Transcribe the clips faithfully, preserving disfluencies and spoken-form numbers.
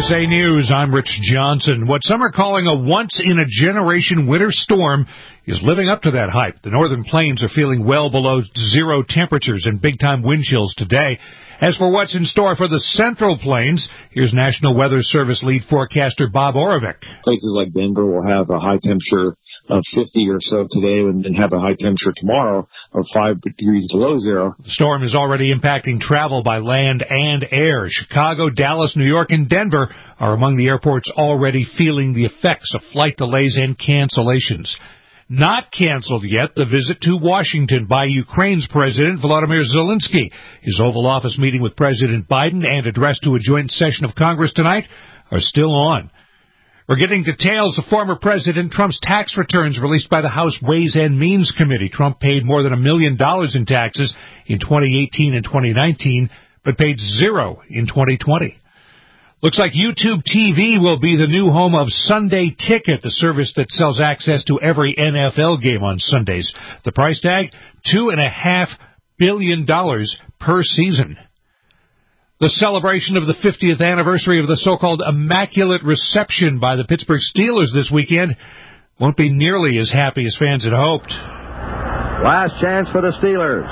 S A News, I'm Rich Johnson. What some are calling a once-in-a-generation winter storm is living up to that hype. The northern plains are feeling well below zero temperatures and big-time wind chills today. As for what's in store for the central plains, here's National Weather Service lead forecaster Bob Oravec. Places like Denver will have a high temperature of fifty or so today and then have a high temperature tomorrow of five degrees below zero. The storm is already impacting travel by land and air. Chicago, Dallas, New York, and Denver are among the airports already feeling the effects of flight delays and cancellations. Not canceled yet, the visit to Washington by Ukraine's President Volodymyr Zelensky. His Oval Office meeting with President Biden and address to a joint session of Congress tonight are still on. We're getting details of former President Trump's tax returns released by the House Ways and Means Committee. Trump paid more than a million dollars in taxes in twenty eighteen and twenty nineteen, but paid zero in twenty twenty. Looks like YouTube T V will be the new home of Sunday Ticket, the service that sells access to every N F L game on Sundays. The price tag, two and a half billion dollars per season. The celebration of the fiftieth anniversary of the so-called Immaculate Reception by the Pittsburgh Steelers this weekend won't be nearly as happy as fans had hoped. Last chance for the Steelers.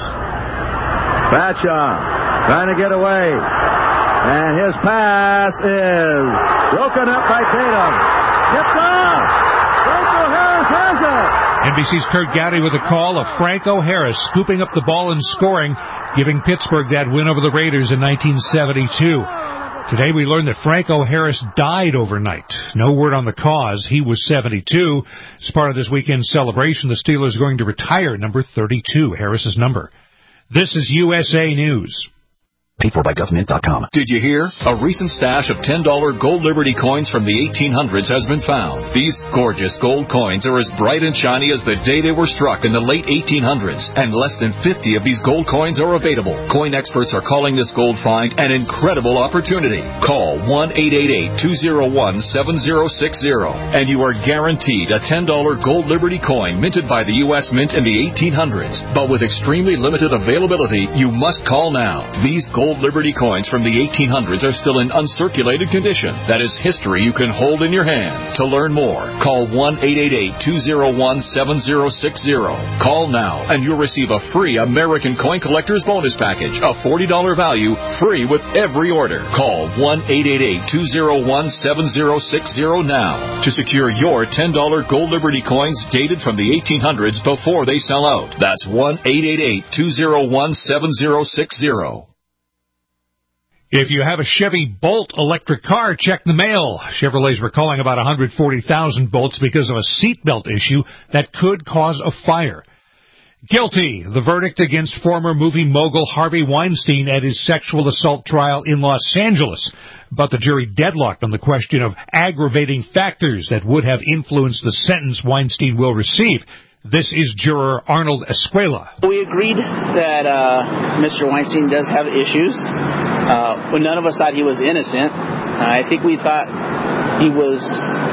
Bradshaw trying to get away. And his pass is broken up by Tatum. Tipped off. Franco Harris has it. N B C's Kurt Gowdy with a call of Franco Harris scooping up the ball and scoring, giving Pittsburgh that win over the Raiders in nineteen seventy-two. Today we learned that Franco Harris died overnight. No word on the cause. He was seventy-two. As part of this weekend's celebration, the Steelers are going to retire number thirty-two, Harris's number. This is U S A News. Paid for by government dot com. Did you hear? A recent stash of ten dollar gold Liberty coins from the eighteen hundreds has been found. These gorgeous gold coins are as bright and shiny as the day they were struck in the late eighteen hundreds, and less than fifty of these gold coins are available. Coin experts are calling this gold find an incredible opportunity. Call one eight eight eight, two zero one, seven zero six zero, and you are guaranteed a ten dollar gold Liberty coin minted by the U S Mint in the eighteen hundreds. But with extremely limited availability, you must call now. These gold Liberty coins from the eighteen hundreds are still in uncirculated condition. That is history you can hold in your hand. To learn more, call one eight eight eight, two zero one, seven zero six zero. Call now and you'll receive a free American Coin Collector's Bonus Package, a forty dollar value, free with every order. Call one eight eight eight, two zero one, seven zero six zero now to secure your ten dollar gold Liberty coins dated from the eighteen hundreds before they sell out. That's one eight eight eight, two zero one, seven zero six zero. If you have a Chevy Bolt electric car, check the mail. Chevrolet's recalling about one hundred forty thousand Bolts because of a seatbelt issue that could cause a fire. Guilty. The verdict against former movie mogul Harvey Weinstein at his sexual assault trial in Los Angeles. But the jury deadlocked on the question of aggravating factors that would have influenced the sentence Weinstein will receive. This is juror Arnold Escuela. We agreed that uh, Mister Weinstein does have issues. Uh, but none of us thought he was innocent. Uh, I think we thought he was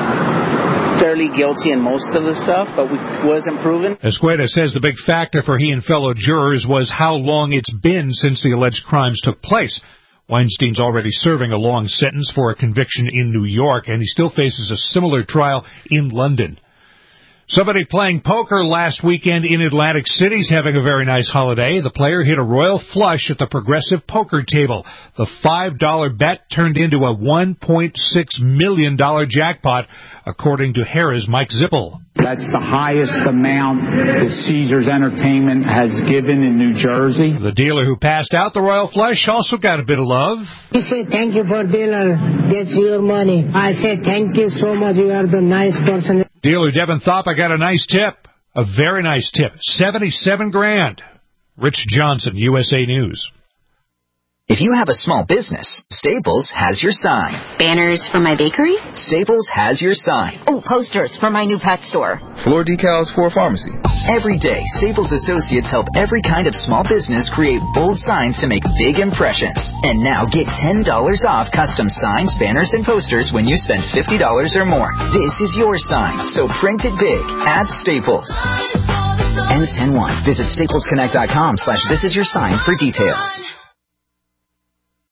fairly guilty in most of the stuff, but we wasn't proven. Escuela says the big factor for he and fellow jurors was how long it's been since the alleged crimes took place. Weinstein's already serving a long sentence for a conviction in New York, and he still faces a similar trial in London. Somebody playing poker last weekend in Atlantic City is having a very nice holiday. The player hit a royal flush at the Progressive poker table. The five dollar bet turned into a one point six million dollars jackpot, according to Harrah's Mike Zippel. That's the highest amount that Caesars Entertainment has given in New Jersey. The dealer who passed out the royal flush also got a bit of love. He said, "Thank you for dealer. That's your money." I said, "Thank you so much. You are the nice person." Dealer Devin Thoppa got a nice tip. A very nice tip. seventy-seven grand. Rich Johnson, U S A News. If you have a small business, Staples has your sign. Banners for my bakery? Staples has your sign. Oh, posters for my new pet store. Floor decals for a pharmacy. Every day, Staples associates help every kind of small business create bold signs to make big impressions. And now get ten dollars off custom signs, banners, and posters when you spend fifty dollars or more. This is your sign, so print it big at Staples. Ends ten one. Visit staples connect dot com slash this is your sign for details.